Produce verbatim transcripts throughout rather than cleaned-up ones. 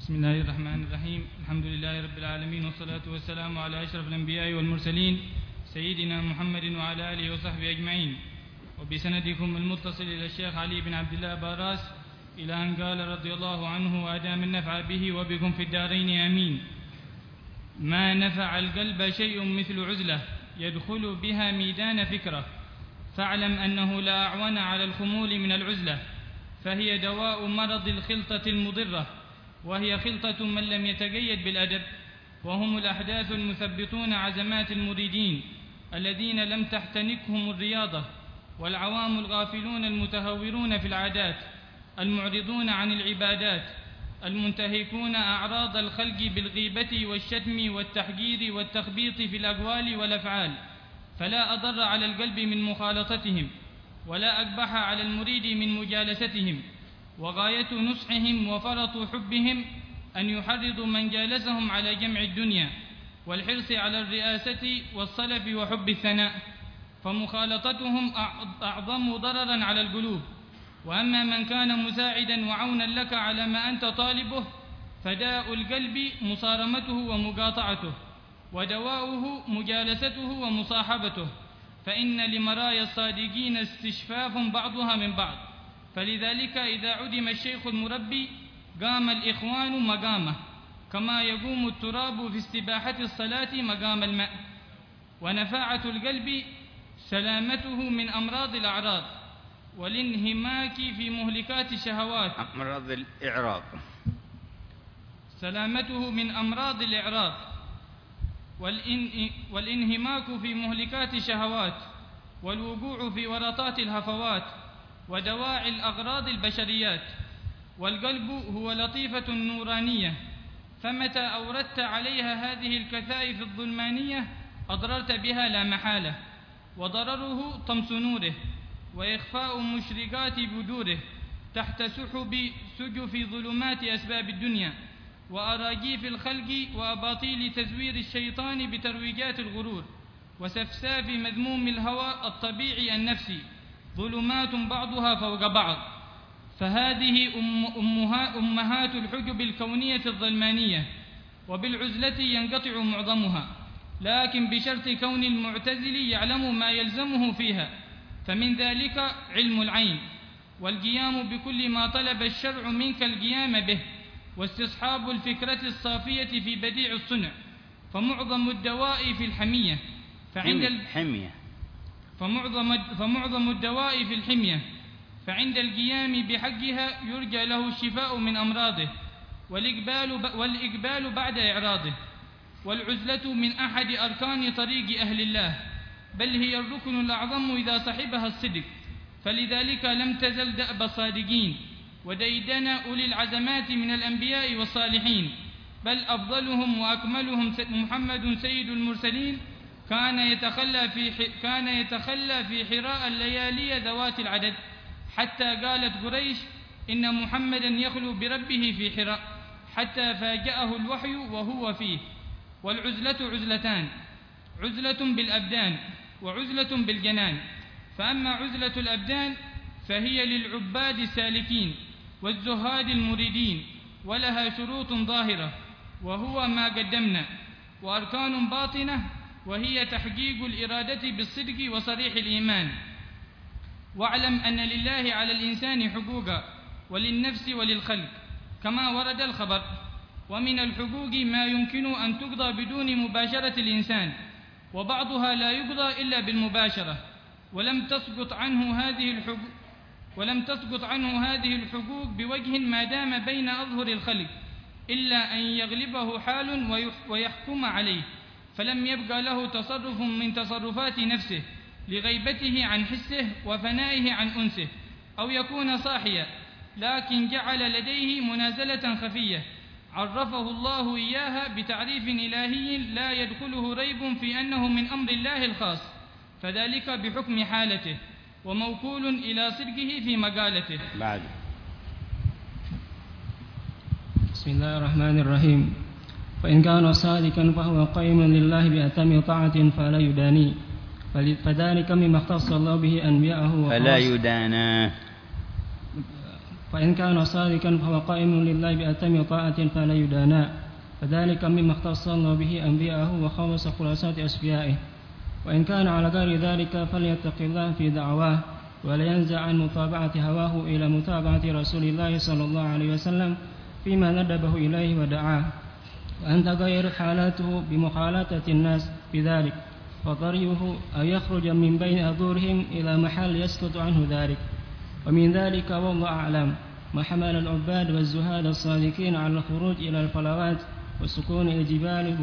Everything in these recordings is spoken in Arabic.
بسم الله الرحمن الرحيم. الحمد لله رب العالمين، والصلاة والسلام على أشرف الأنبياء والمرسلين سيدنا محمد وعلى آله وصحبه أجمعين. وبسندكم المتصل إلى الشيخ علي بن عبد الله باراس إلى أن قال رضي الله عنه وأدام النفع به وبكم في الدارين آمين: ما نفع القلب شيء مثل عزلة يدخل بها ميدان فكرة، فاعلم أنه لا أعون على الخمول من العزلة، فهي دواء مرض الخلطة المضرة، وهي خلطة من لم يتقيد بالأدب، وهم الأحداث المثبطون عزمات المريدين الذين لم تحتنكهم الرياضة، والعوام الغافلون المتهورون في العادات، المعرضون عن العبادات، المنتهكون أعراض الخلق بالغيبة والشتم والتحقير والتخبيط في الأقوال والأفعال، فلا أضر على القلب من مخالطتهم، ولا أقبح على المريد من مجالستهم، وغاية نصحهم وفرط حبهم أن يحرضوا من جالسهم على جمع الدنيا والحرص على الرئاسة والصلف وحب الثناء، فمخالطتهم أعظم ضررا على القلوب. وأما من كان مساعدا وعونا لك على ما أنت طالبه، فداء القلب مصارمته ومقاطعته، ودواؤه مجالسته ومصاحبته، فإن لمرايا الصادقين استشفاف بعضها من بعض، فلذلك إذا عدم الشيخ المربي قام الإخوان مقامه، كما يقوم التراب في استباحة الصلاة مقام الماء. ونفاعة القلب سلامته من أمراض الأعراض والانهماك في مهلكات الشهوات. أمراض الإعراض سلامته من أمراض الإعراض والانهماك في مهلكات الشهوات، والوقوع في ورطات الهفوات، ودواعي الأغراض البشريات. والقلب هو لطيفة نورانية، فمتى أوردت عليها هذه الكثائف الظلمانية أضررت بها لا محالة، وضرره طمس نوره وإخفاء مشرقات بدوره تحت سحب سجف ظلمات أسباب الدنيا وأراجيف الخلق وأباطيل تزوير الشيطان بترويجات الغرور وسفساف مذموم الهوى الطبيعي النفسي، ظلمات بعضها فوق بعض. فهذه أم أمها أمهات الحجب الكونية الظلمانية، وبالعزلة ينقطع معظمها، لكن بشرط كون المعتزل يعلم ما يلزمه فيها، فمن ذلك علم العين، والقيام بكل ما طلب الشرع منك القيام به، واستصحاب الفكرة الصافية في بديع الصنع. فمعظم الدواء في الحمية فعند الحمية فمعظم, فمعظم الدواء في الحمية فعند القيام بحقها يرجى له الشفاء من أمراضه والإقبال, والإقبال بعد إعراضه. والعزلة من أحد أركان طريق أهل الله، بل هي الركن الأعظم إذا صحبها الصدق، فلذلك لم تزل دأب الصادقين وديدن أولي العزمات من الأنبياء والصالحين، بل أفضلهم وأكملهم محمد سيد المرسلين كان يتخلى في كان يتخلى في حراء الليالي ذوات العدد، حتى قالت قريش إن محمدا يخلو بربه في حراء حتى فاجأه الوحي وهو فيه. والعزلة عزلتان: عزلة بالأبدان وعزلة بالجنان. فأما عزلة الأبدان فهي للعباد السالكين والزهاد المريدين، ولها شروط ظاهرة وهو ما قدمنا، وأركان باطنة وهي تحقيق الإرادة بالصدق وصريح الإيمان. واعلم أن لله على الإنسان حقوقا، وللنفس وللخلق كما ورد الخبر، ومن الحقوق ما يمكن أن تقضى بدون مباشرة الإنسان، وبعضها لا يقضى إلا بالمباشرة، ولم تسقط عنه هذه الحقوق ولم تسقط عنه هذه الحقوق بوجه ما دام بين أظهر الخلق، إلا أن يغلبه حال ويحكم عليه، فلم يبقى له تصرف من تصرفات نفسه لغيبته عن حسه وفنائه عن أنسه، أو يكون صاحيا، لكن جعل لديه منازلة خفية عرفه الله إياها بتعريف إلهي لا يدخله ريب في أنه من أمر الله الخاص، فذلك بحكم حالته، وموكول إلى صدقه في مقالته. بعد. بسم الله الرحمن الرحيم. فإن كان صادقا فهو قيم لله بأتم طاعة فلا يداني، فذلك مما اختص الله به أنبياءه فلا يدانا فإن كان صادقا فهو قائم لله بأتم طاعة فلا يدانا، فذلك مما اختص الله به أنبياءه وخلص خلاصات أصفيائه. وإن كان على غير ذلك فليتق الله في دعواه، ولا ينزع عن متابعة هواه إلى متابعة رسول الله صلى الله عليه وسلم فيما ندبه إليه ودعاه، وأن تغير حالاته بمخالطة الناس بذلك، فطريه أن يخرج من بين أظهرهم إلى محل يسكت عنه ذلك. ومن ذلك والله أعلم ما حمل العباد والزهاد الصادقين على الخروج إلى الفلوات وسكون الجبال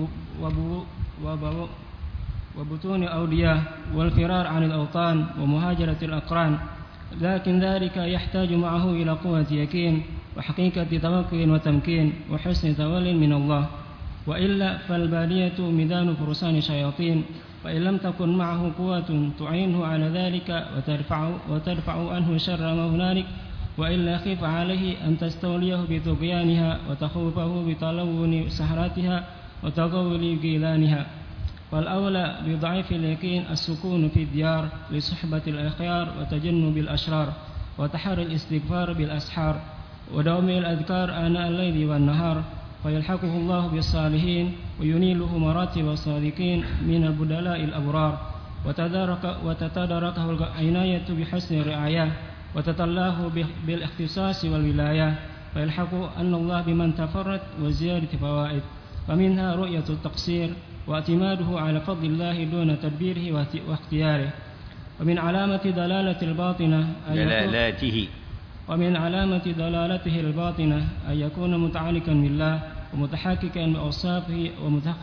وبطون أودية والفرار عن الأوطان ومهاجرة الأقران، لكن ذلك يحتاج معه إلى قوة يقين وحقيقة توكل وتمكين وحسن تول من الله، وإلا فالبالية ميدان فرسان شياطين، وإن لم تكن معه قوة تعينه على ذلك وترفع, وترفع عنه شر ما هنالك، وإلا خف عليه أن تستوليه بطغيانها وتخوفه بتلون سهراتها وتغول جيلانها. والأولى بضعيف اليقين السكون في الديار لصحبة الأخيار وتجنب الأشرار، وتحري الاستغفار بالأسحار، ودوم الأذكار آناء الليل والنهار، فيلحقه الله بالصالحين وينيله مراتب الصادقين من البدلاء الأبرار، وتدارك وتتداركه العناية بحسن الرعاية، وتتلاه بالاختصاص والولاية، فيلحق أن الله بمن تفرد وزيادة فوائد، ومنها رؤية التقصير واعتماده على فضل الله دون تدبيره واختياره. ومن علامة دلالة الباطنة دلالاته ومن علامة دلالته الباطنة أن يكون متعلقا بالله ومتحققا بأوصافه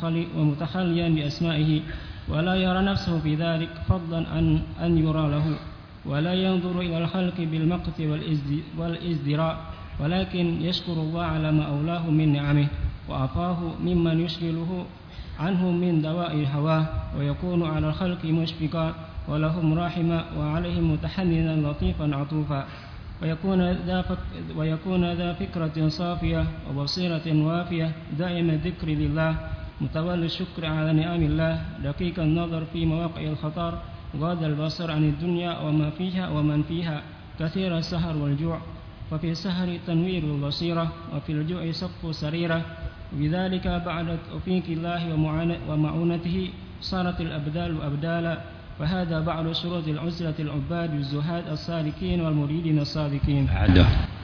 ومتخليا بأسمائه، ولا يرى نفسه في ذلك فضلا عن أن يرى له، ولا ينظر إلى الخلق بالمقت والازدراء، ولكن يشكر الله على ما أولاه من نعمه وعفاه ممن يشغله عنه من دواء هواه، ويكون على الخلق مشفقا ولهم راحما وعليهم متحننا لطيفا عطوفا، ويكون ذا, فك ويكون ذا فكرة صافية وبصيرة وافية دائم الذكر لله، متولي الشكر على نعم الله، دقيق النظر في مواقع الخطر، غاض البصر عن الدنيا وما فيها ومن فيها، كثير السهر والجوع، وفي السهر تنوير البصيرة، وفي الجوع سقف سريرة، وبذلك بعد توفيق الله ومعونته صارت الأبدال أبدالا، وهذا بعض شروط العزلة العباد الزهاد الصادقين والمريدين الصادقين. عده.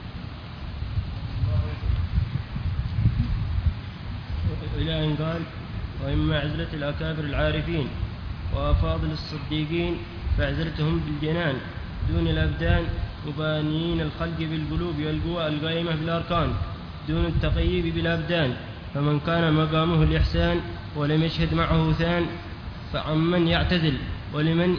إلى أن قال: وإما عزلة الأكابر العارفين وأفاضل الصديقين فعزلتهم بالجنان دون الأبدان، مبانين الخلق بالقلوب والقوى القائمة بالأركان دون التقييب بالأبدان، فمن كان مقامه الإحسان ولم يشهد معه ثان فعمن يعتزل ولمن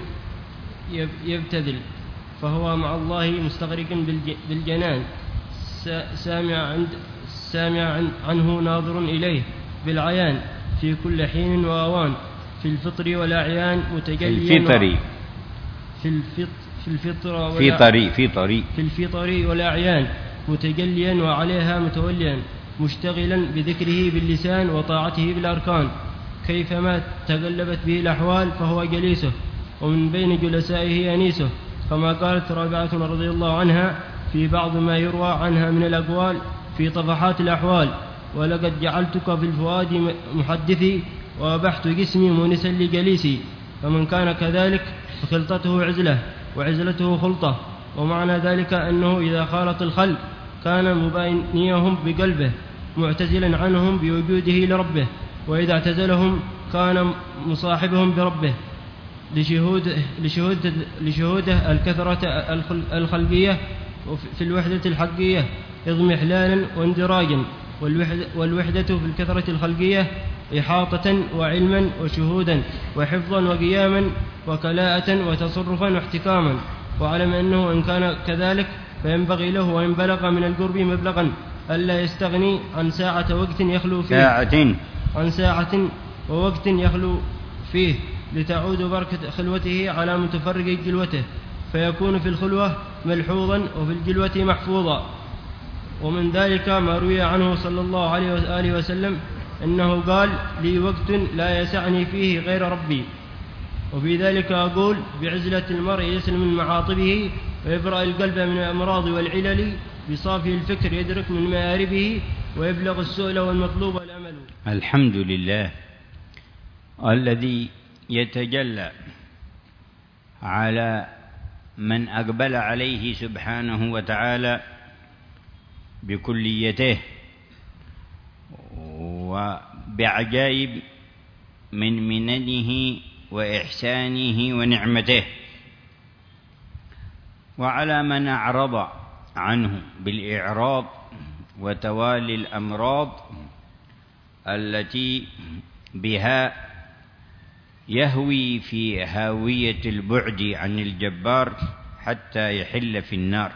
يبتذل، فهو مع الله مستغرق بالجنان، سامع, عند سامع عنه ناظر إليه بالعيان في كل حين وأوان، في الفطر والأعيان متجليا الفطري في الفطر في الفطر في طري في طري في الفطر والأعيان متجليا وعليها متوليا، مشتغلا بذكره باللسان وطاعته بالأركان، كيفما تقلبت به الأحوال فهو جليسه، ومن بين جلسائه أنيسه، كما قالت رابعة رضي الله عنها في بعض ما يروى عنها من الأقوال في طفحات الأحوال: ولقد جعلتك في الفؤاد محدثي وأبحت جسمي مونسا لجليسي. فمن كان كذلك فخلطته عزلة وعزلته خلطة، ومعنى ذلك أنه إذا خالط الخلق كان مباينيهم بقلبه معتزلا عنهم بوجوده لربه، وإذا اعتزلهم كان مصاحبهم بربه لشهود لشهود لشهوده الكثرة الخلقية في الوحدة الحقية إضمحلالا واندراجا، والوحدة في الكثرة الخلقية إحاطة وعلما وشهودا وحفظا وقياما وكلاءة وتصرفا واحتكاما. وعلم أنه إن كان كذلك فينبغي له وإن بلغ من القرب مبلغا ألا يستغني عن ساعة وقت يخلو فيه ساعة عن ساعة ووقت يخلو فيه لتعود بركة خلوته على متفرق جلوته، فيكون في الخلوة ملحوظا وفي الجلوة محفوظا. ومن ذلك ما روي عنه صلى الله عليه وآله وسلم أنه قال: لي وقت لا يسعني فيه غير ربي. وفي ذلك أقول: بعزلة المرء يسلم من معاطبه ويبرأ القلب من الأمراض والعلل بصافي الفكر يدرك من مآربه ويبلغ السؤل والمطلوب والأمل. الحمد لله الذي يتجلى على من أقبل عليه سبحانه وتعالى بكليته وبعجائب من مننه وإحسانه ونعمته، وعلى من أعرض عنه بالإعراض وتوالي الأمراض التي بها يهوي في هاوية البعد عن الجبار حتى يحل في النار.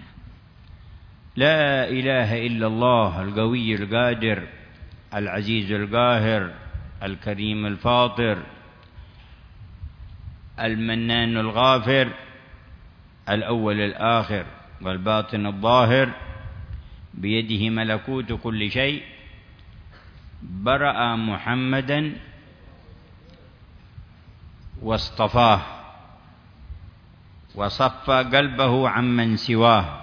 لا إله إلا الله القوي القادر العزيز القاهر الكريم الفاطر المنان الغافر الأول الآخر والباطن الظاهر، بيده ملكوت كل شيء. برأ محمدا واصطفاه وصفى قلبه عمن سواه،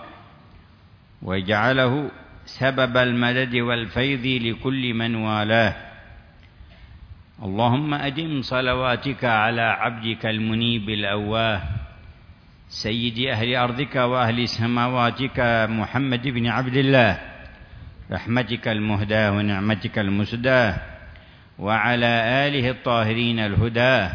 وجعله سبب المدد والفيض لكل من والاه. اللهم أدم صلواتك على عبدك المنيب الأواه سيد أهل أرضك وأهل سماواتك محمد بن عبد الله، رحمتك المهداة ونعمتك المسداة، وعلى آله الطاهرين الهداة،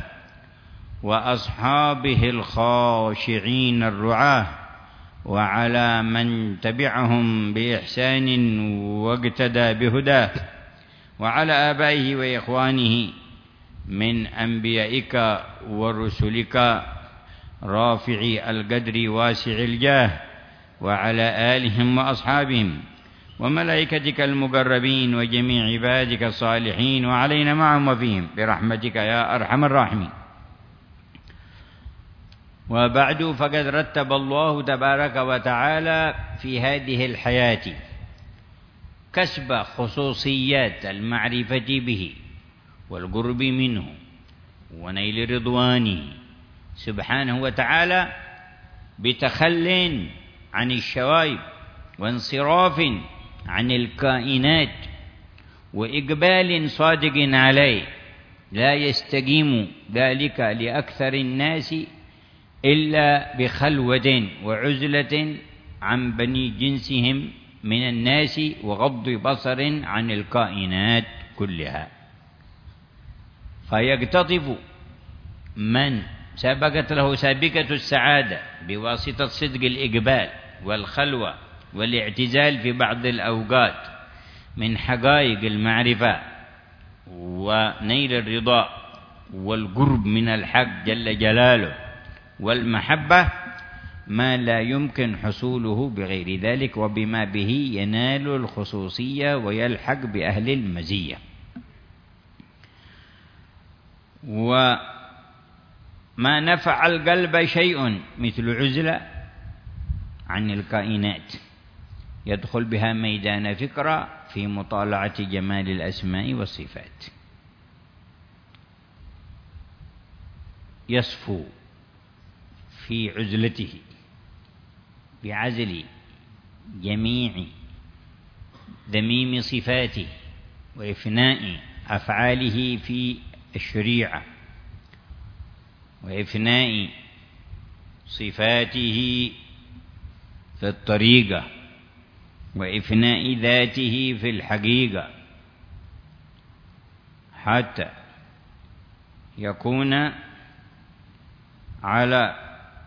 وأصحابه الخاشعين الرعاة، وعلى من تبعهم بإحسان واقتدى بهداه، وعلى آبائه وإخوانه من أنبيائك ورسلك رافعي القدر واسع الجاه، وعلى آلهم وأصحابهم وملائكتك المقربين وجميع عبادك الصالحين، وعلينا معهم وفيهم برحمتك يا أرحم الراحمين. وبعد، فقد رتب الله تبارك وتعالى في هذه الحياة كسب خصوصيات المعرفة به والقرب منه ونيل رضوانه سبحانه وتعالى بتخل عن الشوائب وانصراف عن الكائنات وإقبال صادق عليه. لا يستقيم ذلك لأكثر الناس إلا بخلوة وعزلة عن بني جنسهم من الناس وغض بصر عن الكائنات كلها. فيقتطف من سبقت له سابقة السعادة بواسطة صدق الإقبال والخلوة والاعتزال في بعض الأوقات من حقائق المعرفة ونيل الرضا والقرب من الحق جل جلاله والمحبة، ما لا يمكن حصوله بغير ذلك، وبما به ينال الخصوصية ويلحق بأهل المزية. وما نفع القلب شيء مثل عزلة عن الكائنات يدخل بها ميدان فكرة في مطالعة جمال الأسماء والصفات، يصفو في عزلته بعزل جميع ذميم صفاته وإفناء أفعاله في الشريعة وإفناء صفاته في الطريقة وإفناء ذاته في الحقيقة، حتى يكون على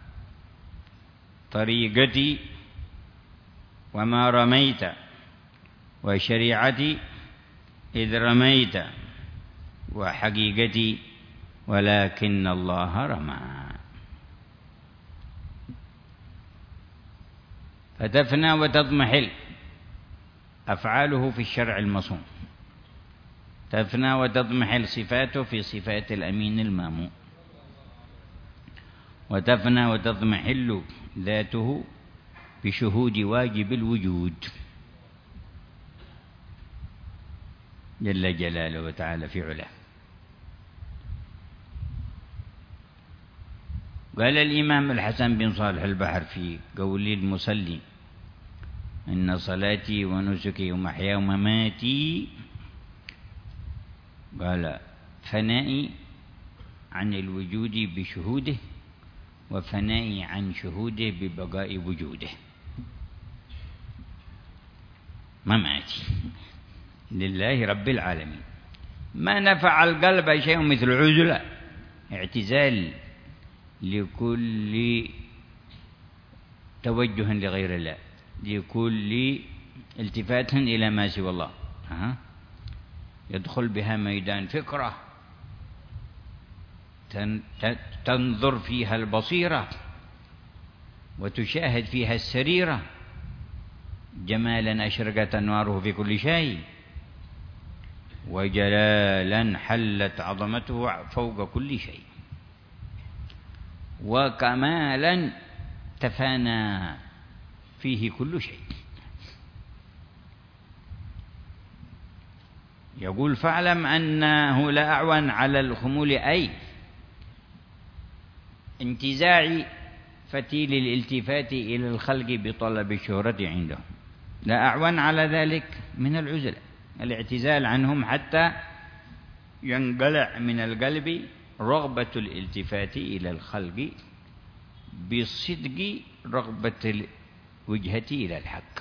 طريقتي وما رميت وشريعتي إذ رميت وحقيقتي ولكن الله رمى. فتفنى وتضمحل أفعاله في الشرع المصون، تفنى وتضمحل صفاته في صفات الأمين المامون، وتفنى وتضمحل ذاته بشهود واجب الوجود جل جلاله وتعالى في علاه. قال الإمام الحسن بن صالح البحر في قول المصلي: إن صلاتي ونسكي ومحياي ومماتي، قال فنائي عن الوجود بشهوده، وفنائي عن شهوده ببقاء وجوده. مماتي لله رب العالمين. ما نفع القلب شيء مثل عزلة، اعتزال لكل توجه لغير الله، لكل التفات إلى ما سوى الله. أه. يدخل بها ميدان فكرة تنظر فيها البصيرة وتشاهد فيها السريرة، جمالا أشرقت أنواره في كل شيء، وجلالا حلت عظمته فوق كل شيء، وكمالا تفانى فيه كل شيء. يقول فاعلم أنه لا أعون على الخمول، أي انتزاع فتيل الالتفات إلى الخلق بطلب الشهرة عندهم، لا أعون على ذلك من العزلة، الاعتزال عنهم حتى ينقلع من القلب رغبة الالتفات إلى الخلق بصدق رغبة الوجهة إلى الحق.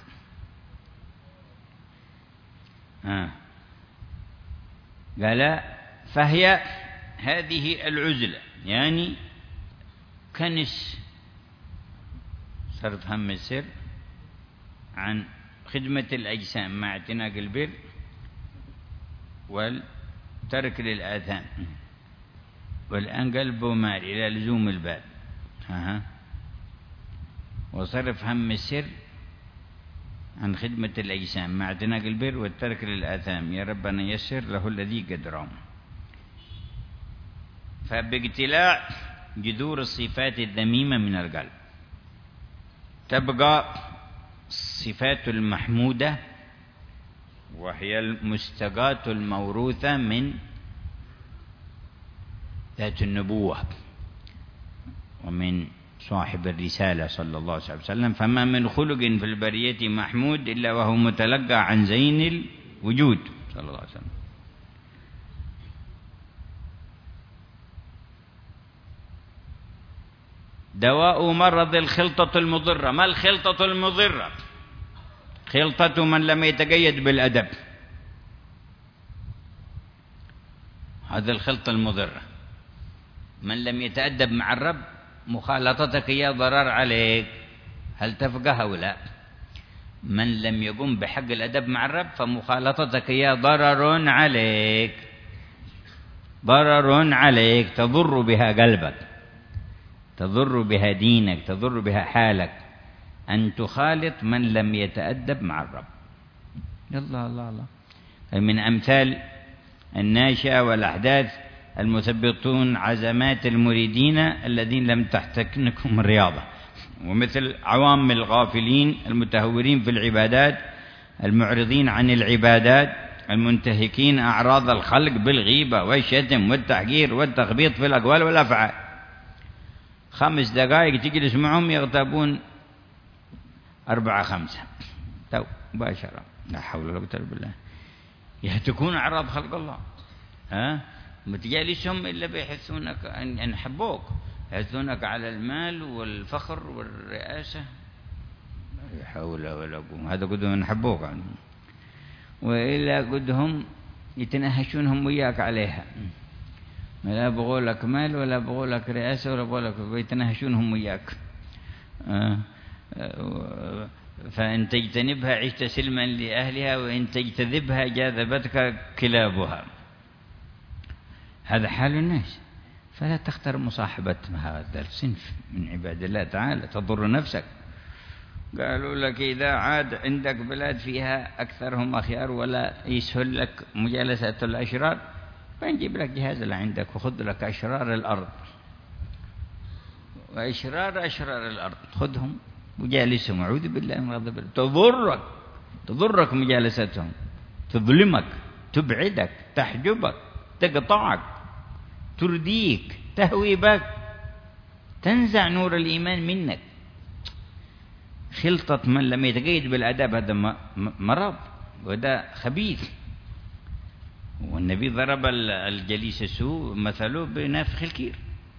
آه. قال فهي هذه العزلة يعني كنس صرف هم السر عن خدمة الأجسام مع اعتناق البر والترك للآثام، والآن قلبه مال إلى لزوم الباب. أه. وصرف هم السر عن خدمة الأجسام مع اعتناق البر والترك للآثام، يا ربنا يسر له الذي قدرهم. فباقتلاع جذور الصفات الذميمة من القلب تبقى الصفات المحمودة، وهي المستقاة الموروثة من ذات النبوة ومن صاحب الرسالة صلى الله عليه وسلم. فما من خلق في البرية محمود إلا وهو متلقى عن زين الوجود صلى الله عليه وسلم. دواء مرض الخلطة المضرة. ما الخلطة المضرة؟ خلطة من لم يتقيد بالأدب، هذا الخلطة المضرة. من لم يتأدب مع الرب مخالطتك يا ضرر عليك، هل تفقه أو لا؟ من لم يقم بحق الأدب مع الرب فمخالطتك يا ضرر عليك، ضرر عليك، تضر بها قلبك، تضر بها دينك، تضر بها حالك، أن تخالط من لم يتأدب مع الرب. الله الله الله. من أمثال الناشئة والأحداث المثبطون عزمات المريدين الذين لم تحتكنكم الرياضة، ومثل عوام الغافلين المتهورين في العبادات المعرضين عن العبادات المنتهكين أعراض الخلق بالغيبة والشتم والتحقير والتخبيط في الأقوال والأفعال. خمس دقائق تجلس معهم يغتابون أربعة خمسة تو مباشرة، لا حول ولا قوة إلا بالله، يهتكون أعراض خلق الله. ها ما تجالسهم إلا بيحثونك أن يحبوك، يحثونك على المال والفخر والرئاسة، لا حول ولا قوة. هذا قدهم نحبوك عنهم، وإلا قدهم يتنهشونهم وياك عليها، لا بغوا لك مال ولا بغوا لك رئاسة ولا بغوا لك، يتنهشونهم وياك. آه آه فإن تجتنبها عشت سلما لأهلها، وإن تجتذبها جاذبتك كلابها. هذا حال الناس، فلا تختر مصاحبة هذا الصنف من عباد الله تعالى، تضر نفسك. قالوا لك إذا عاد عندك بلاد فيها أكثرهم أخيار ولا يسهل لك مجالسة الأشرار، فنجيب لك جهاز اللي عندك وخذ لك أشرار الأرض وأشرار أشرار الأرض، خذهم وجالسهم، أعوذ بالله من غضب الله. تضرك تضرك مجالستهم، تظلمك، تبعدك، تحجبك، تقطعك، ترديك، تهوي بك، تنزع نور الإيمان منك. خلطة من لم يتقيد بالآداب هذا مرض وده خبيث. والنبي ضرب الجليس السوء مثله بنافخ الكير.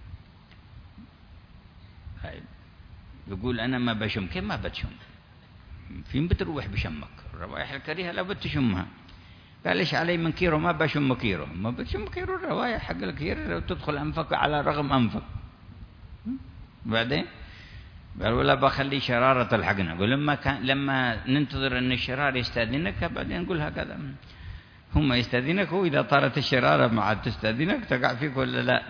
يقول أنا ما بشم. كيف ما بتشم؟ فين بتروح بشمك؟ الروائح الكريهة لا بتشمها. قال إيش علي من كيرو؟ ما بشم كيرو. ما بتشم كيرو الروائح حق الكير تدخل أنفك على رغم أنفك. بعدين قال ولا بخلي شرارة تلحقنا. قل لما كان لما ننتظر أن الشرار يستأذنك بعدين نقول هكذا هم يستأذنك، وإذا طارت الشرارة مع تستأذنك تقع فيك ولا لا.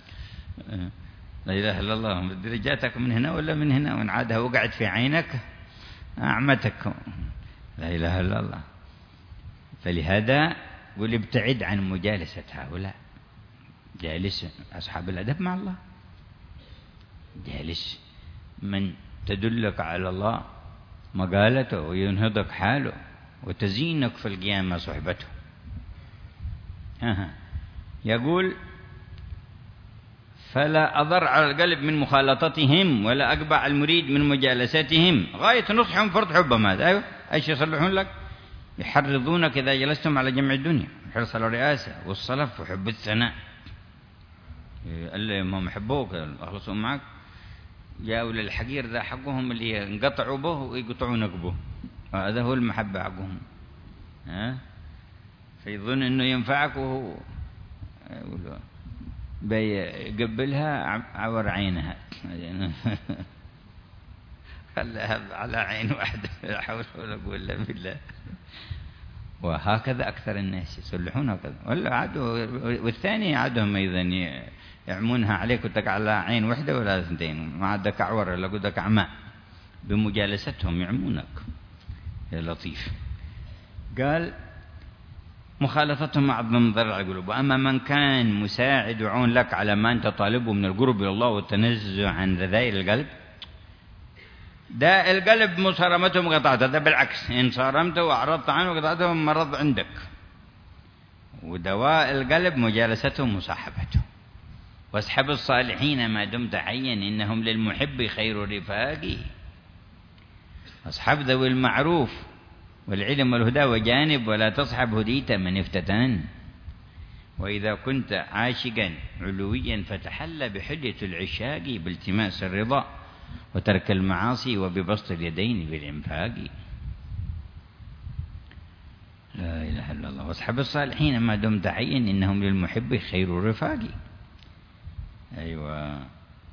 لا إله إلا الله. درجاتك من هنا ولا من هنا، وإن عادها وقعت في عينك أعمتك. لا إله إلا الله. فلهذا قل ابتعد عن مجالسة هؤلاء. جالس أصحاب الأدب مع الله، جالس من تدلك على الله مقالته وينهضك حاله وتزينك في القيامة صحبته. يقول فلا أضر على القلب من مخالطتهم ولا أقبع المريد من مجالستهم. غاية نصحهم فرض حبهم. هذا أيوة أيش يصلحون لك؟ يحرضونك إذا جلستم على جمع الدنيا، حرص على الرئاسة والصلف وحب الثناء. اللي هم يحبوك أخلصوا معك. جاءوا للحقير ذا حقهم اللي ينقطعوا به ويقطعونك به، هذا هو المحبة حقهم. ها فيظن إنه ينفعك وهو بيقبلها عور عينها خلها على عين واحدة. لا حول ولا قوة إلا بالله. وهكذا أكثر الناس يصلحون هكذا. ولا عادوا والثاني عادهم أيضا يعمونها عليك وتقع على عين واحدة ولا اثنتين، ما عندك أعور ولا قدك أعمى. بمجالستهم يعمونك. يا لطيف. قال مخالفتهم أعظم ضرر على القلوب. وأما من كان مساعد وعون لك على ما أنت طالبه من القرب إلى الله والتنزه عن رذائل القلب، ده القلب مصارمته وقطعته. ده بالعكس، إن صارمته وأعرضت عنه وقطعته مرض عندك. ودواء القلب مجالسته ومصاحبته. واصحب الصالحين ما دمت حيا إنهم للمحب خير رفاقي. أصحاب ذوي المعروف والعلم والهدى وجانب، ولا تصحب هديت من افتتان. وإذا كنت عاشقا علويا فتحلى بحلية العشاق بالتماس الرضا وترك المعاصي وببسط اليدين بالإنفاق. لا إله إلا الله. واصحب الصالحين ما دمت حيا إنهم للمحب خير رفاقي. أيوة.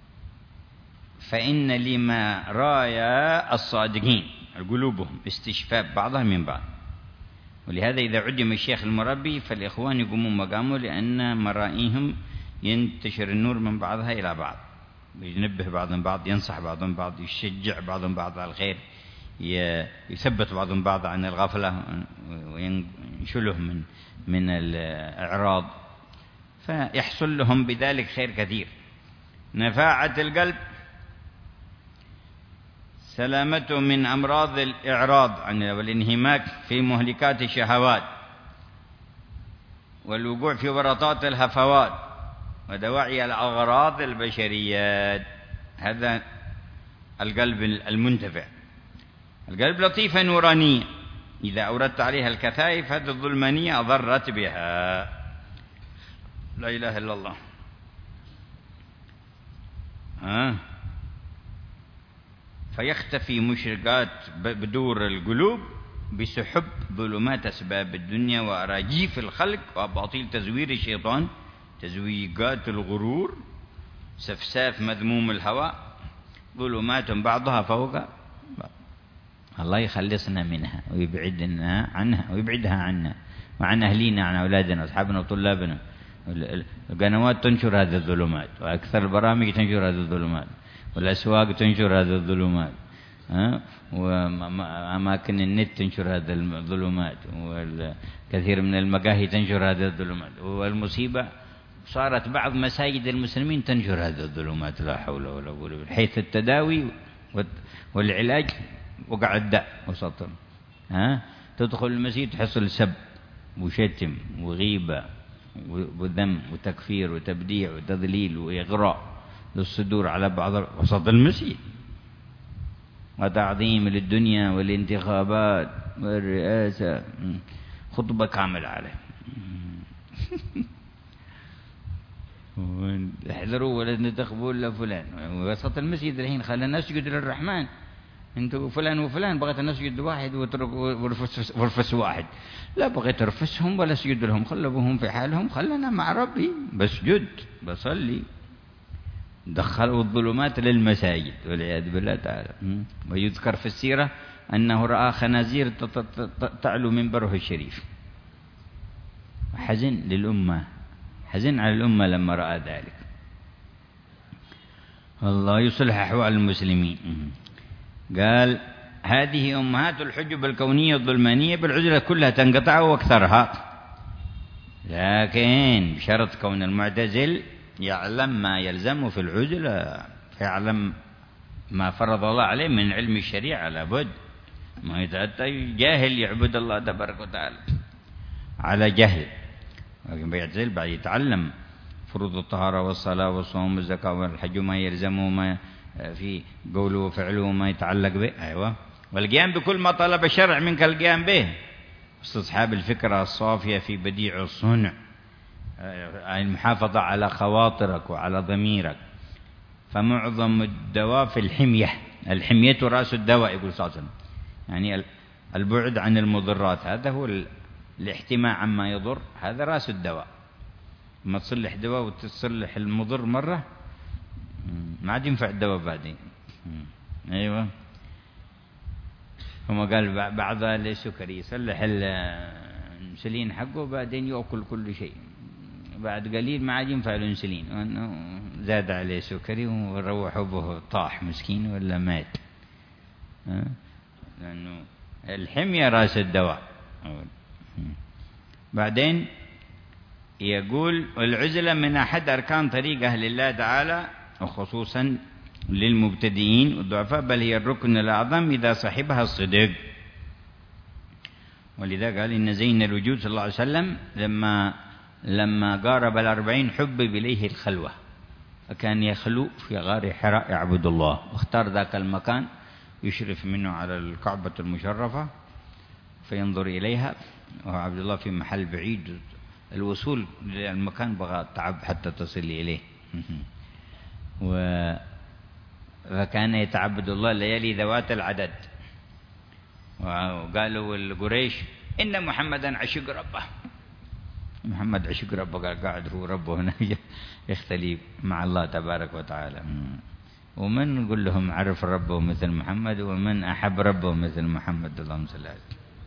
فإن لما رايا الصادقين قلوبهم استشفاء بعضها من بعض. ولهذا إذا عدم الشيخ المربي فالإخوان يقومون مقامه، لأن مرائيهم ينتشر النور من بعضها إلى بعض، ينبه بعضهم بعض، ينصح بعضهم بعض، يشجع بعضهم بعض على الخير، يثبت بعضهم بعض عن الغفلة وينشله من من الإعراض، فيحصل لهم بذلك خير كثير. نفاعة القلب، سلامته من أمراض الإعراض عن والانهماك في مهلكات الشهوات والوقوع في ورطات الهفوات ودواعي الأغراض البشريات. هذا القلب المنتفع. القلب لطيفة نورانية، إذا أوردت عليها الكثائف هذه الظلمانية أضرت بها. لا إله إلا الله. ها فيختفي مشرقات بدور القلوب بسحب ظلمات أسباب الدنيا وأراجيف الخلق وأباطيل تزوير الشيطان، تزويقات الغرور، سفساف مذموم الهوى، ظلمات بعضها فوق بعض. الله يخلصنا منها ويبعدنا عنها ويبعدها عنا وعن أهلينا، عن أولادنا وأصحابنا وطلابنا. القنوات تنشر هذه الظلمات، وأكثر البرامج تنشر هذه الظلمات، والأسواق تنشر هذه الظلمات، ها؟ وأماكن النت تنشر هذه الظلمات، والكثير من المقاهي تنشر هذه الظلمات. والمصيبة صارت بعض مساجد المسلمين تنشر هذه الظلمات. لا حول ولا قوة إلا بالله. حيث التداوي والعلاج وقع الداء وسطهم. ها تدخل المسجد تحصل سب وشتم وغيبة وذم وتكفير وتبديع وتضليل وإغراء للصدور على بعض وسط المسجد. وتعظيم للدنيا والانتخابات والرئاسة، خطبة كاملة عليه. احذروا ولا تنتخبوا إلا فلان. وسط المسجد الحين خلنا نسجد للرحمن، انتوا فلان وفلان بغيت نسجد واحد ورفس واحد، لا بغيت ارفسهم ولا اسجد لهم، خلوهم في حالهم، خلنا مع ربي بسجد بصلي. دخلوا الظلمات للمساجد والعياذ بالله تعالى. ويذكر في السيرة أنه رأى خنازير تعلو منبره الشريف. حزن للأمة، حزن على الأمة لما رأى ذلك. الله يصلح أحوال المسلمين. قال هذه أمهات الحجب الكونية الظلمانية بالعزلة كلها تنقطع واكثرها، لكن بشرط كون المعتزل يعلم ما يلزمه في العزلة، فيعلم ما فرض الله عليه من علم الشريعة، لابد ما يتأتى جاهل يعبد الله تبارك وتعالى على جهل، لكن بيعتزل بعد يتعلم فروض الطهارة والصلاة والصوم والزكاة والحج وما يلزمه ما في قوله وفعله وما يتعلق به. أيوة، والقيام بكل ما طلب الشرع منك القيام به، استصحاب الفكرة الصافية في بديع الصنع، المحافظة على خواطرك وعلى ضميرك. فمعظم الدواء في الحمية، الحمية رأس الدواء يقول صلى الله عليه وسلم، يعني البعد عن المضرات، هذا هو الاحتماء عما يضر، هذا رأس الدواء. ما تصلح دواء وتصلح المضر مرة ما عاد ينفع الدواء بعدين. أيوة، هما قال بعض السكري يصلح الانسولين حقه بعدين يأكل كل شيء، بعد قليل ما عاد ينفع الانسولين، وانه زاد عليه سكري وروحوا به طاح مسكين ولا مات. لأنه الحمية رأس الدواء. بعدين يقول العزلة من أحد أركان طريق أهل الله تعالى، وخصوصا للمبتدئين والضعفاء، بل هي الركن الأعظم إذا صاحبها الصدق. ولذا قال إن زين الوجود صلى الله عليه وسلم لما لما قارب الأربعين حبب إليه الخلوة، فكان يخلو في غار حراء يعبد الله، واختار ذاك المكان يشرف منه على الكعبة المشرفة فينظر إليها، وهو عبد الله في محل بعيد، الوصول للمكان بغى تعب حتى تصل إليه. و فكان يتعبد الله ليالي ذوات العدد. وقالوا القريش إن محمدا عشق ربه، محمد عشق ربه، قال قاعد هو ربه هنا يختلي مع الله تبارك وتعالى. ومن نقول لهم عرف ربه مثل محمد، ومن أحب ربه مثل محمد، اللهم صل عليه.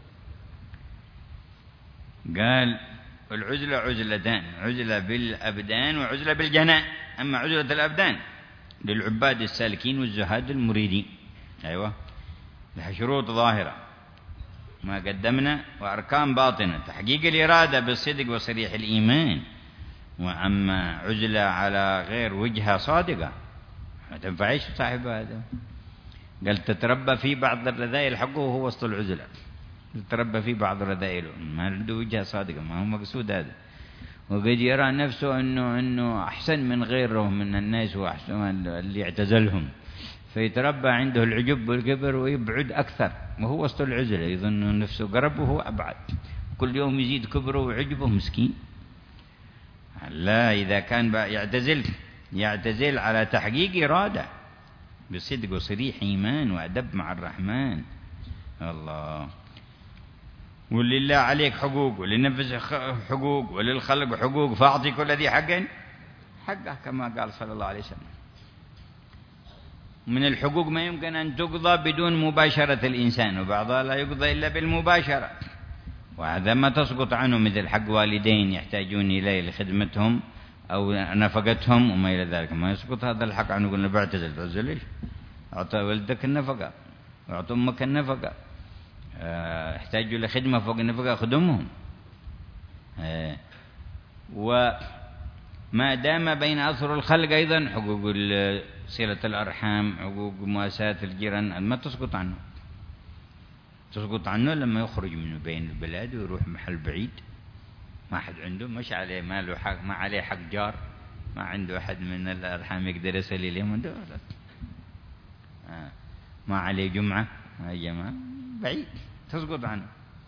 قال العزلة عزلتان، عزلة بالأبدان وعزلة بالجنان. أما عزلة الأبدان للعباد السالكين والزهاد المريدين، أيوة، لها شروط ظاهرة ما قدمنا، وأركان باطنة، تحقيق الإرادة بالصدق وصريح الإيمان. وأما عزلة على غير وجهة صادقة ما تنفعش صاحب هذا. قال تتربى في بعض الرذائل حقه وهو وسط العزلة، تتربى في بعض رذائله، ما عنده وجهة صادقة، ما هو مقصود هذا. وقد يرى نفسه أنه, أنه أحسن من غيره من الناس، وأحسن اللي اعتزلهم، فيتربى عنده العجب والكبر ويبعد أكثر، وهو وسط العزلة يظن نفسه قرب وهو أبعد، كل يوم يزيد كبره وعجبه مسكين. لا، إذا كان يعتزل يعتزل على تحقيق إرادة بصدق وصريح إيمان وأدب مع الرحمن. الله، ولله عليك حقوق، وللنفس حقوق، وللخلق حقوق، فأعطي كل ذي حق حقه كما قال صلى الله عليه وسلم. من الحقوق ما يمكن أن تقضى بدون مباشرة الإنسان، وبعضها لا يقضى إلا بالمباشرة، وهذا ما تسقط عنه، مثل حق والدين يحتاجون إليه لخدمتهم أو نفقتهم وما إلى ذلك، ما يسقط هذا الحق عنه. قلنا بعتزل، تعزل ليش؟ أعطى ولدك النفقة، أعطى أمك النفقة، احتاجوا لخدمة فوق النفقة خدمهم. وما دام بين أظهر الخلق أيضا حقوق صلة الأرحام، حقوق مواساة الجيران، ما تسقط عنه، تسقط عنه لما يخرج من بين البلاد ويروح محل بعيد، ما حد عنده، مش عليه ماله حق، ما عليه حق جار، ما عنده أحد من الأرحام يقدر يصل إليهم عنده. ما عليه جمعة يا جماعة بعيد تسقط عنه.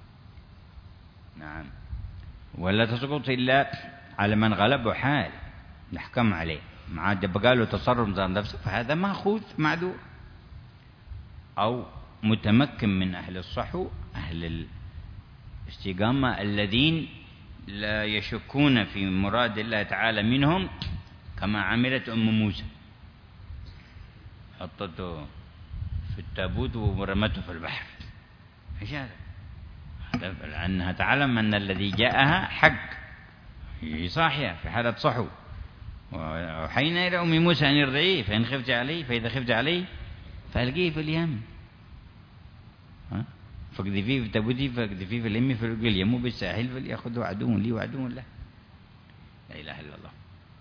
نعم. ولا تسقط إلا على من غلبه حال نحكم عليه ما عاد بقى له تصرف ذات نفسه، فهذا مأخوذ معذور. أو متمكن من أهل الصحو أهل الاستقامة الذين لا يشكون في مراد الله تعالى منهم، كما عملت أم موسى، حطته في التابوت ورمته في البحر. ايش هذا؟ لأنها تعلم أن الذي جاءها حق، هي صاحية في حالة صحو. وحين إلى أم موسى أن يرضعيه فإن خفت عليه فإذا خفت عليه فألقيه في اليم، فاقذفيه في تابوتي فاقذفيه في اليم فالقي اليم بالساحل فليأخذه عدو لي وعدو له. لا إله إلا الله.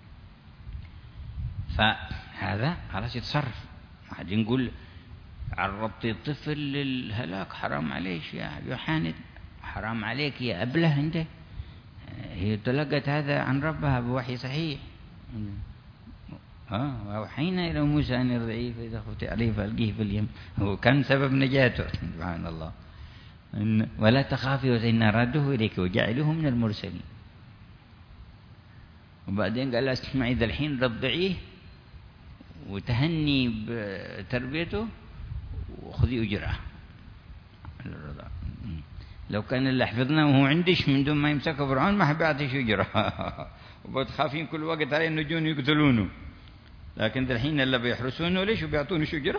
فهذا خلاص يتصرف. واحد يقول عرضت الطفل للهلاك حرام عليك يا يوحنا، حرام عليك يا أبله أنت. هي تلقت هذا عن ربها بوحي صحيح. ها وحين إلى موسى أن يرضعيه فإذا خفت عليه فألقيه في اليم، هو كان سبب نجاته. سبحان الله. ولا تخافي وإنا رادوه إليك وجعلوه من المرسلين. وبعدين قال اسمعي ذا الحين رضعيه وتهني بتربيته وخذي أجره على الرضاعة. لو كان اللي حفظنا وهو عندش من دون ما يمسكه فرعون ما حبيعطيش أجره وبتخافين كل وقت عليه النجون يقتلونه، لكن ذا الحين اللي بيحرسونه ليش وبيعطونه أجره؟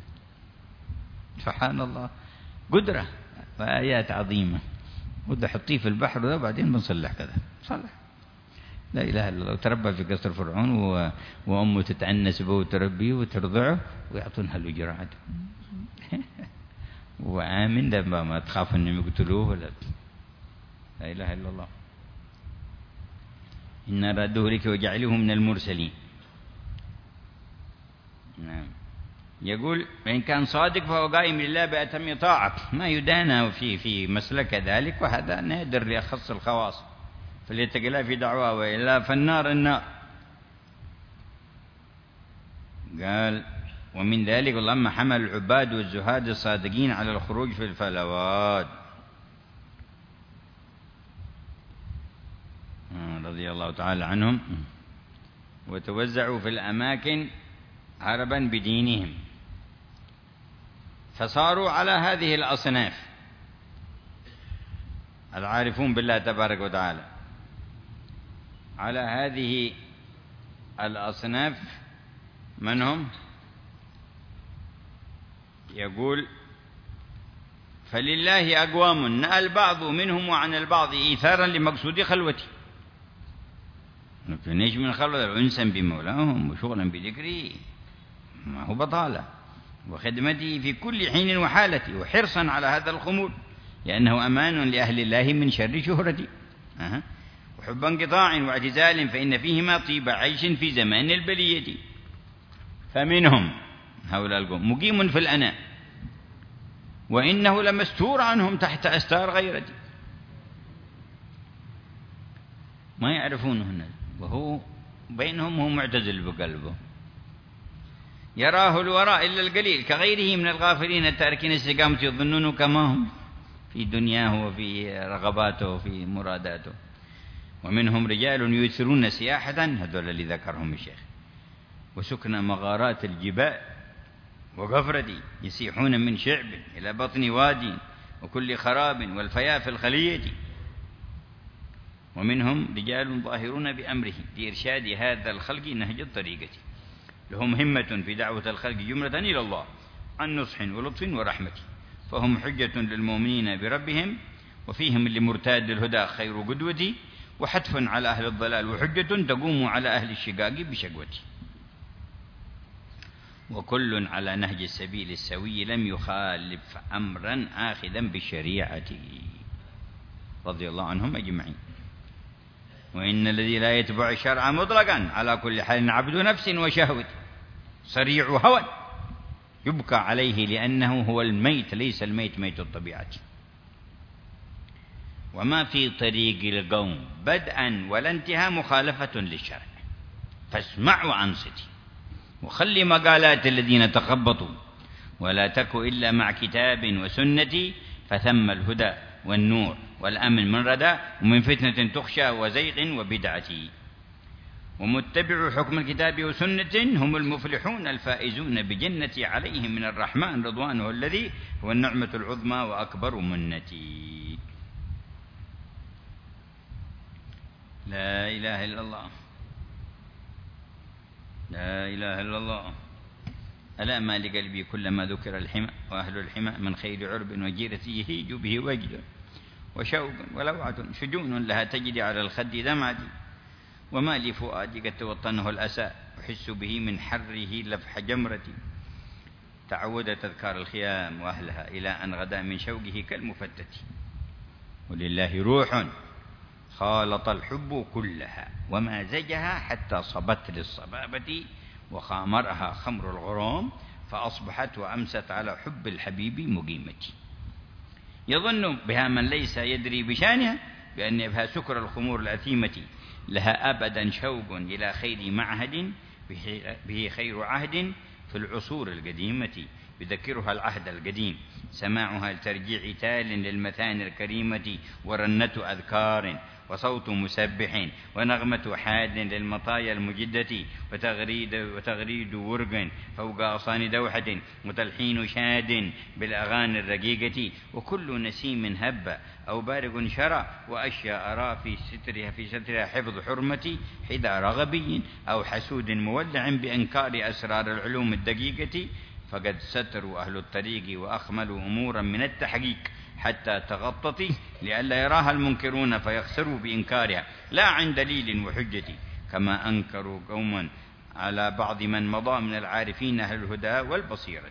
سبحان الله. قدرة وآيات عظيمة. وده حطيه في البحر وده بعدين بنصلح كذا صلح. لا إله إلا الله. وتربى في قصر فرعون و... وأمه تتأنس به وتربيه وترضعه ويعطونها الأجرة وآمن لما ما تخاف أنهم يقتلوه ولا. لا إله إلا الله. إن رادوه لك وجعله من المرسلين. نعم. يقول وإن كان صادق فهو قائم لله بأتم طاعة، ما يدانى في في مسلك ذلك، وهذا نادر لأخص الخواص فليتق الله في دعواه، وإلا فالنار النار. قال ومن ذلك لما حمل العباد والزهاد الصادقين على الخروج في الفلوات رضي الله تعالى عنهم، وتوزعوا في الأماكن هربا بدينهم، فصاروا على هذه الأصناف العارفون بالله تبارك وتعالى، على هذه الأصناف. من هم؟ يقول فلله أقوام نأى البعض منهم وعن البعض إيثارا لمقصود خلوته. نفنيش من خلوة أنسا بمولاهم وشغلا بذكره، ما هو بطالة، وخدمته في كل حين وحالة، وحرصا على هذا الخمول لأنه أمان لأهل الله من شر شهرته، أه. وحب انقطاع واعتزال فإن فيهما طيب عيش في زمان البلية. فمنهم هؤلاء القوم مقيم في الأناء وإنه لمستور عنهم تحت أستار غيرته، ما يعرفونه هنا، وهو بينهم هو معتزل بقلبه. يراه الوراء إلا القليل كغيره من الغافلين التاركين استقامة يظنون كما هم في دنياه وفي رغباته وفي مراداته. ومنهم رجال يؤثرون سياحة، هذول اللي ذكرهم الشيخ، وسكن مغارات الجبال وغفرة، يسيحون من شعب إلى بطن وادي وكل خراب والفياف الخلية. ومنهم رجال ظاهرون بأمره لإرشاد هذا الخلق نهج الطريقة، لهم همة في دعوة الخلق جملة إلى الله عن نصح ولطف ورحمة، فهم حجة للمؤمنين بربهم، وفيهم لمرتاد الهدى خير قدوة، وحتف على أهل الضلال وحجة تقوم على أهل الشقاق بشقوة. وكل على نهج السبيل السوي لم يخالف أمرا آخذا بالشريعة رضي الله عنهم أجمعين. وإن الذي لا يتبع الشرع مطلقا على كل حال عبد نفس وشهوة سريع هوى يبكى عليه لأنه هو الميت، ليس الميت ميت الطبيعة. وما في طريق القوم بدءا ولا انتهاء مخالفة للشرع، فاسمع وأنصت وخلي مقالات الذين تخبطوا ولا تك إلا مع كتاب وسنتي فثم الهدى والنور والأمن من ردى ومن فتنة تخشى وزيغ وبدعة. ومتبع حكم الكتاب وسنة هم المفلحون الفائزون بجنتي عليهم من الرحمن رضوانه الذي هو النعمة العظمى وأكبر منتي. لا إله إلا الله، لا إله إلا الله. ألا ما لقلبي كلما ذكر الحمى وأهل الحمى من خير عرب وجيرة يهيج به وجد وشوق ولوعة شجون لها تجري على الخد دمعتي. وما لي فؤادي قد توطنه الأسى أحس به من حره لفح جمرتي. تعود تذكار الخيام وأهلها إلى أن غدا من شوقه كالمفتت. ولله روح خالط الحب كلها وما زجها حتى صبت للصبابة وخامرها خمر الغرام فأصبحت وأمست على حب الحبيب مقيمتي. يظن بها من ليس يدري بشانها بأن بها سكر الخمور الأثيمة لها أبدا شوق إلى خير معهد به خير عهد في العصور القديمة يذكرها العهد القديم سماعها لترجيع تال للمثاني الكريمة ورنة أذكار وصوت مسبح ونغمة حاد للمطايا المجدة وتغريد, وتغريد ورق فوق أصان دوحة وتلحين شاد بالأغاني الرقيقة وكل نسيم هب أو بارق شرى وأشياء أرى في سترها في سترها حفظ حرمة حذا رغبي أو حسود مولع بإنكار أسرار العلوم الدقيقة فقد ستروا أهل الطريق وأخملوا أمورا من التحقيق حتى تغطت لئلا يراها المنكرون فيخسروا بإنكارها لا عن دليل وحجة كما أنكروا قوما على بعض من مضى من العارفين أهل الهدى والبصيرة.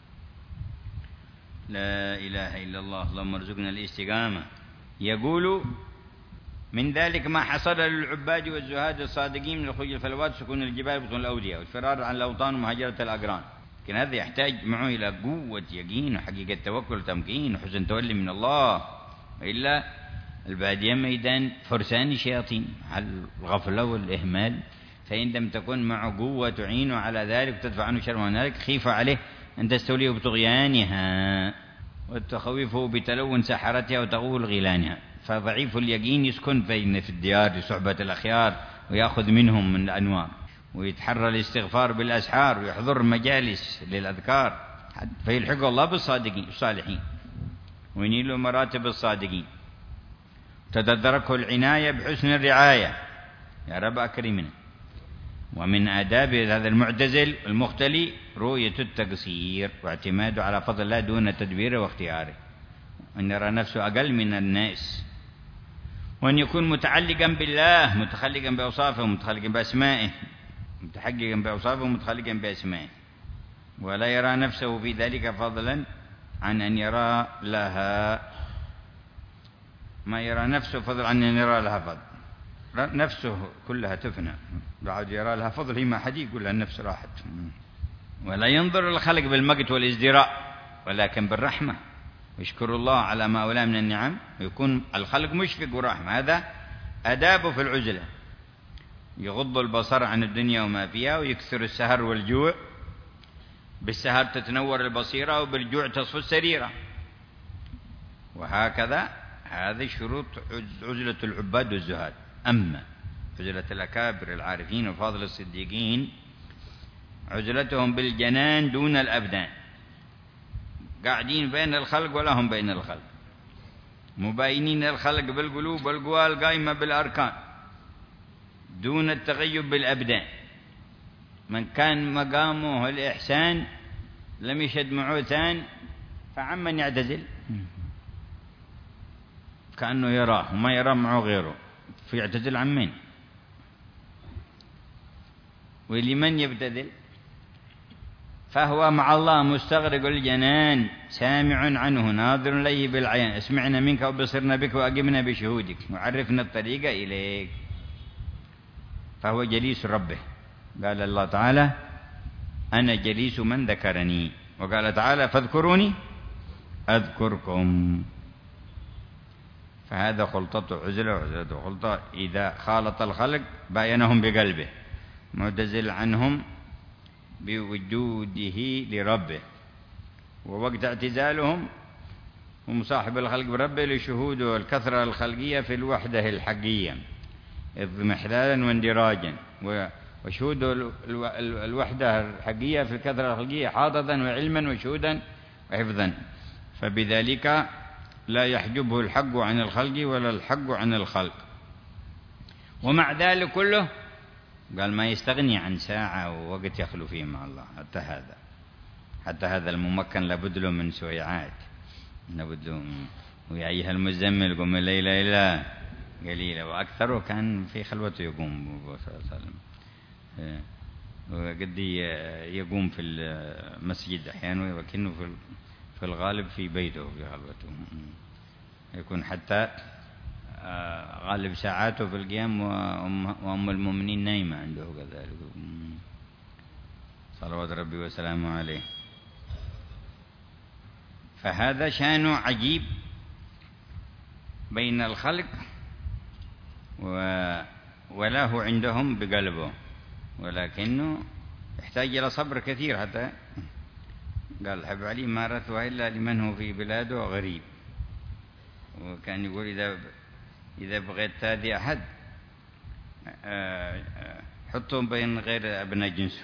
لا إله إلا الله. اللهم ارزقنا الاستقامة. يقول من ذلك ما حصل للعباد والزهاد الصادقين من الخروج الفلوات سكون الجبال بطون الأودية والفرار عن الأوطان ومهاجرة الأقران. لكن هذا يحتاج معه إلى قوة يقين وحقيقة توكل وتمكين وحسن تولي من الله، وإلا البادية ميدان فرسان الشياطين على الغفلة والإهمال، فإن لم تكن معه قوة تعينه على ذلك وتدفع عنه شر هنالك خيف عليه أن تستوليه بطغيانها وتخوفه بتلون سحرتها وتغول غيلانها. فضعيف اليقين يسكن بين في الديار لصحبة الأخيار ويأخذ منهم من الأنوار ويتحرى الاستغفار بالأسحار ويحضر مجالس للأذكار فيلحق الله بالصادقين الصالحين وينيل مراتب الصادقين. تتدركه العناية بحسن الرعاية يا رب أكرمنا. ومن آداب هذا المعتزل المختلي رؤية التقصير واعتماده على فضل الله دون تدبيره واختياره، أن يرى نفسه أقل من الناس، وأن يكون متعلقا بالله متخلقا بأوصافه متخلقا بأسمائه متحققا بأوصافه ومتخلقا بأسمائه، ولا يرى نفسه في ذلك فضلا عن أن يرى لها ما يرى نفسه فضلا عن أن يرى لها فضل. نفسه كلها تفنى بعد يرى لها فضل هي ما حد يقول النفس راحت. ولا ينظر الخلق بالمقت والازدراء ولكن بالرحمة ويشكر الله على ما أولاه من النعم ويكون الخلق مشفق ورحمة. هذا أدابه في العزلة، يغض البصر عن الدنيا وما فيها ويكثر السهر والجوع. بالسهر تتنور البصيرة وبالجوع تصفو السريرة، وهكذا هذه شروط عزلة العباد والزهاد. أما عزلة الأكابر العارفين وفاضل الصديقين عزلتهم بالجنان دون الأبدان، قاعدين بين الخلق ولا هم بين الخلق، مباينين الخلق بالقلوب والقوى القائمة بالأركان دون التغيب بالأبدان. من كان مقامه الإحسان لم يشد معوثان فعمن يعتزل كأنه يراه وما يرى معه غيره فيعتزل عن من؟ ولمن يبتذل؟ فهو مع الله مستغرق الجنان سامع عنه ناظر إليه بالعيان اسمعنا منك وبصرنا بك وأقمنا بشهودك وعرفنا الطريق إليك. فهو جليس ربه. قال الله تعالى أنا جليس من ذكرني، وقال تعالى فاذكروني أذكركم. فهذا خلطة عزلة وعزلة خلطة. إذا خالط الخلق باينهم بقلبه معتزل عنهم بوجوده لربه ووقت اعتزالهم ومصاحب الخلق بربه لشهوده الكثرة الخلقية في الوحدة الحقية اضمحلالا واندراجا، وشهوده الوحدة الحقيقية في الكثرة الخلقية حاضرا وعلما وشهودا وحفظا، فبذلك لا يحجبه الحق عن الخلق ولا الحق عن الخلق. ومع ذلك كله قال ما يستغني عن ساعة ووقت يخلو فيه مع الله. حتى هذا حتى هذا الممكن لابد له من سويعات، لابد له ويا أيها المزمل قم الليل إلا قليلا، وأكثره كان في خلوته يقوم صلى الله عليه وسلم، وقد يقوم في المسجد أحيانا، ولكنه في في الغالب في بيته في خلوته، يكون حتى غالب ساعاته في القيام وأم المؤمنين نايمة عنده كذلك صلوات ربي وسلامه عليه. فهذا شأنه عجيب بين الخلق وله عندهم بقلبه، ولكنه يحتاج إلى صبر كثير. حتى قال الحبيب علي ما رثها إلا لمن هو في بلاده غريب، وكان يقول إذا إذا بغيت تأذي أحد حطهم بين غير أبناء جنسه،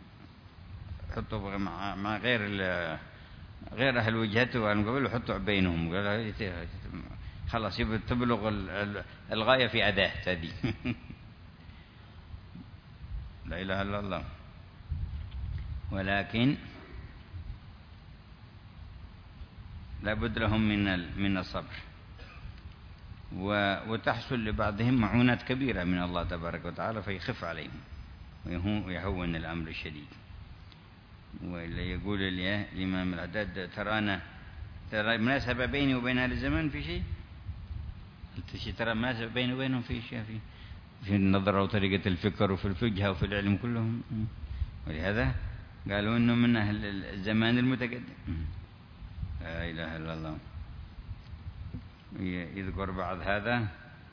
حطوا مع مع غير غير أهل وجهته وأن قبل حطوا بينهم، قال خلاص تبلغ الغاية في أداة تأذي. لا إله إلا الله. ولكن لابد لهم من من الصبر، وتحصل لبعضهم معونات كبيرة من الله تبارك وتعالى فيخف عليهم ويهون الأمر الشديد. وإلا يقول الإمام العداد ترانا ترى مناسبة بيني وبين أهل الزمان في شيء؟ ترى مناسبة بيني وبينهم في شيء في في النظرة وطريقة الفكر وفي الفقه وفي العلم كلهم. ولهذا قالوا إنه من أهل الزمان المتقدم. لا إله إلا الله. يذكر بعض هذا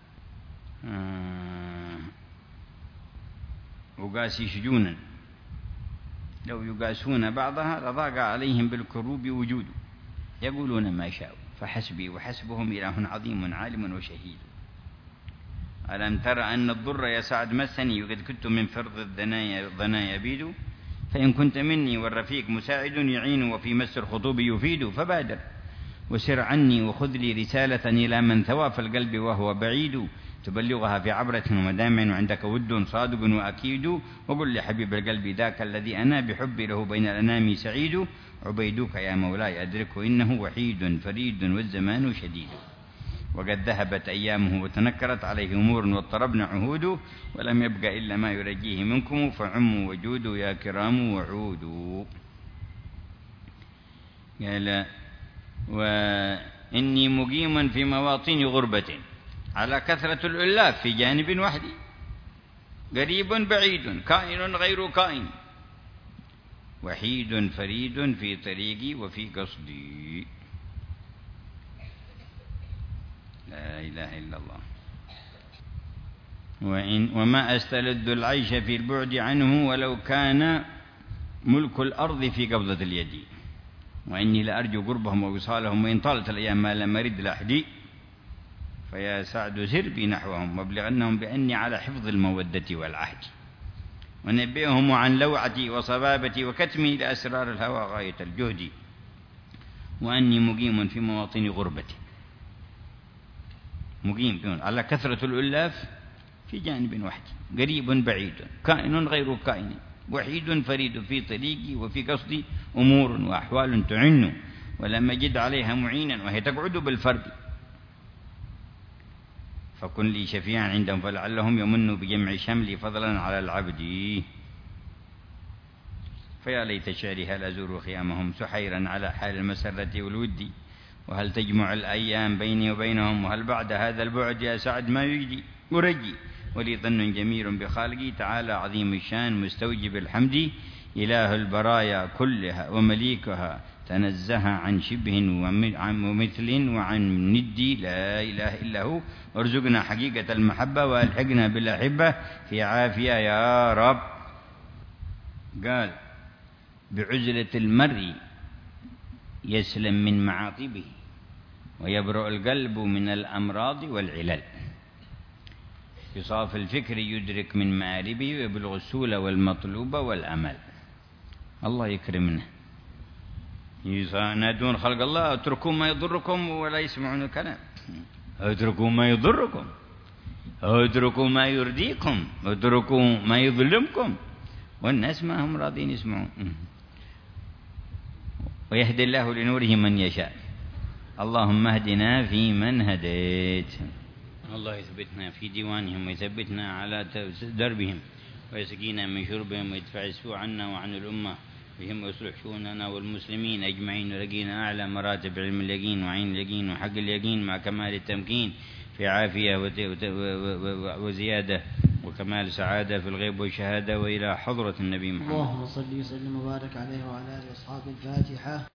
وقاسي شجونا لو يقاسون بعضها لضاق عليهم بالكروب وجود، يقولون ما شاءوا فحسبي وحسبهم إله عظيم عالم وشهيد. ألم تر أن الضر يا سعد مسني وقد كنت من فرض الدنايا ضنايا بيد، فإن كنت مني والرفيق مساعد يعين وفي مس الخطوب يفيد، فبادر وسر عني وخذ لي رسالة إلى من ثوى في القلب وهو بعيد، تبلغها في عبرة ومدامع وعندك ود صادق وأكيد، وقل لحبيب القلب ذاك الذي أنا بحبي له بين الأنام سعيد، عبيدك يا مولاي أدركه إنه وحيد فريد والزمان شديد، وقد ذهبت أيامه وتنكرت عليه أمور واضطربنا عهود، ولم يبق إلا ما يرجيه منكم فعموا وجودوا يا كرام وعودوا. قال وإني مقيم في مواطن غربة على كثرة الألاف في جانب وحدي، قريب بعيد كائن غير كائن، وحيد فريد في طريقي وفي قصدي. لا إله إلا الله. وإن وما أستلذ العيش في البعد عنه ولو كان ملك الأرض في قبضة اليد، وإني لأرجو قربهم ووصالهم وإن طالت الأيام ما لم أرد لأحدي، فيا سعد سر بي نحوهم وابلغنهم بأني على حفظ المودة والعهد، ونبئهم عن لوعتي وصبابتي وكتمي لأسرار الهوى غاية الجهد، وأني مقيم في مواطن غربتي، مقيم على كثرة الألاف في جانب واحد، قريب بعيد كائن غير كائن، وحيد فريد في طريقي وفي قصدي، أمور وأحوال تعن ولم أجد عليها معينا وهي تقعد بالفرد، فكن لي شفيعا عندهم فلعلهم يمنوا بجمع شملي فضلا على العبد. فيا ليت شعري هل أزور خيامهم سحيرا على حال المسرة والود، وهل تجمع الأيام بيني وبينهم، وهل بعد هذا البعد يا سعد ما يجدي أرجي، ولي ظن جميل بخالقي تعالى عظيم الشان مستوجب الحمد، إله البرايا كلها ومليكها تنزه عن شبه ومثل وعن ندي، لا إله إلا هو، ارزقنا حقيقة المحبة والحقنا بالأحبة في عافية يا رب. قال بعزلة المرء يسلم من معاطبه ويبرأ القلب من الأمراض والعلل. يصاف الفكر يدرك من مآربه ويبلغ السول والمطلوب والأمل. الله يكرمنا. ينادون خلق الله اتركوا ما يضركم ولا يسمعون الكلام. اتركوا ما يضركم، اتركوا ما يرديكم، اتركوا ما يظلمكم، والناس ما هم راضين يسمعون. ويهدي الله لنوره من يشاء. اللهم اهدنا فيمن هديت. الله يثبتنا في ديوانهم ويثبتنا على دربهم ويسقينا من شربهم ويدفع السوء عنا وعن الأمة بهم ويصلح شؤوننا والمسلمين أجمعين ولقينا أعلى مراتب علم اليقين وعين اليقين وحق اليقين مع كمال التمكين في عافية وزيادة وكمال سعادة في الغيب والشهادة وإلى حضرة النبي محمد. اللهم صل وسلم وبارك عليه وعلى آله وأصحابه. الفاتحة.